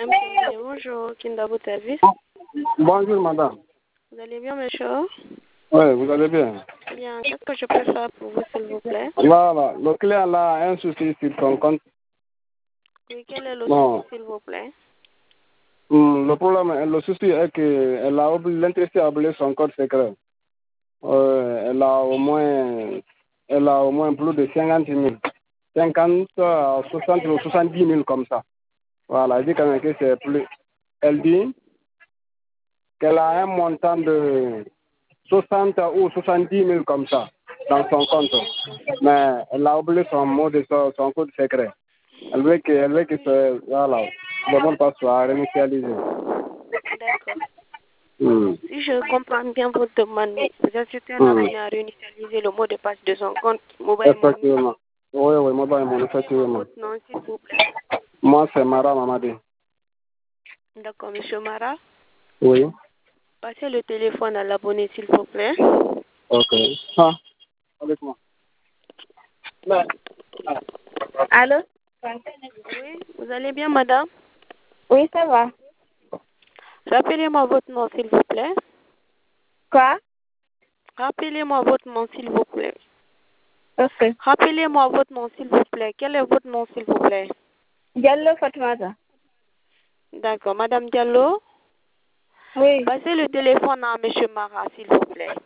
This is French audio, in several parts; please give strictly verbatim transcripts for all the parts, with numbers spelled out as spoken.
M. Bien, bonjour, Kinda votre service. Bonjour, madame. Vous allez bien, monsieur? Oui, vous allez bien. Bien, qu'est-ce que je peux faire pour vous, s'il vous plaît? Voilà, le client là a un souci sur son compte. Oui, quel est le Non. souci, s'il vous plaît? Hum, le problème, le souci est qu'elle a oublié, l'intéressé a oublié son code secret. Euh, elle a au moins, elle a au moins plus de cinquante mille. cinquante, soixante ou soixante-dix mille comme ça. Voilà, elle dit quand même que c'est plus. Elle dit qu'elle a un montant de soixante ou soixante-dix mille comme ça dans son compte. Mais elle a oublié son mot de son, son code secret. Elle veut que, elle veut que ce, voilà, le mot de passe soit réinitialisé. D'accord. Mm. Si je comprends bien votre demande, vous incitez à Mm. la famille à réinitialiser le mot de passe de son compte Mobile Money. Effectivement. Oui, oui, mobile money, effectivement. Votre nom, s'il vous plaît. Moi, c'est Mara Mamadi. D'accord, monsieur Mara. Oui. Passez le téléphone à l'abonné, s'il vous plaît. Ok. Ah, avec moi. Mais, ah. Allô? Oui, vous allez bien, madame? Oui, ça va. Rappelez-moi votre nom, s'il vous plaît. Quoi? Rappelez-moi votre nom, s'il vous plaît. Ok. Rappelez-moi votre nom, s'il vous plaît. Quel est votre nom, s'il vous plaît? Diallo Fatmata. D'accord. Madame Diallo, Oui. passez le téléphone à monsieur Mara, s'il vous plaît.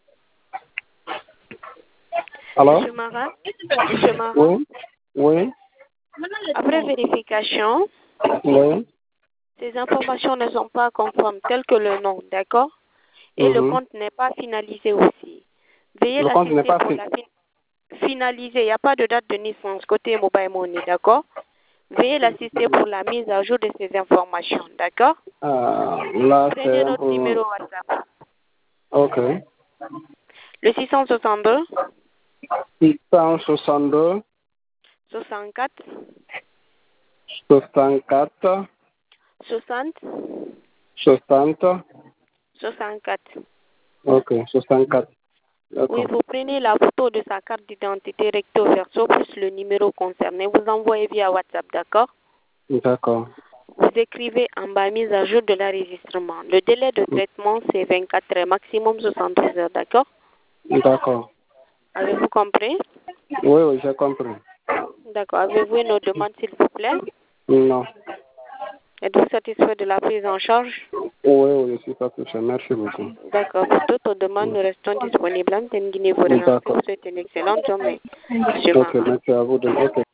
Alors? Monsieur Mara? Monsieur Mara? Oui. Oui. Après vérification, Oui. ces informations ne sont pas conformes, telles que le nom, d'accord? Et le Mhm. compte n'est pas finalisé aussi. Veuillez Le compte n'est l'assister pas pour fait. la fin- finaliser. Il n'y a pas de date de naissance côté Mobile Money, d'accord? Veuillez l'assister pour la mise à jour de ces informations, d'accord? Ah, là, c'est Prenez un notre peu... numéro WhatsApp. Ok. Le six cent soixante-deux, six cent soixante-deux, soixante-quatre, soixante-quatre, soixante, soixante. soixante-quatre. Ok, soixante-quatre. Oui, D'accord. vous prenez la photo de sa carte d'identité recto verso plus le numéro concerné. Vous envoyez via WhatsApp, d'accord? D'accord. Vous écrivez en bas mise à jour de l'enregistrement. Le délai de traitement, c'est vingt-quatre heures, maximum soixante-douze heures, d'accord? D'accord. Avez-vous compris? Oui, oui, j'ai compris. D'accord. Avez-vous une autre demande, s'il vous plaît? Non. Êtes-vous satisfait de la prise en charge? Oui, oui, je suis satisfait. Merci beaucoup. D'accord. Pour toute demande, nous restons disponibles. En Guinée, vous remercie. D'accord. Vous souhaitez une excellente journée. Monsieur Ok, Mara. merci à vous. De... Ok.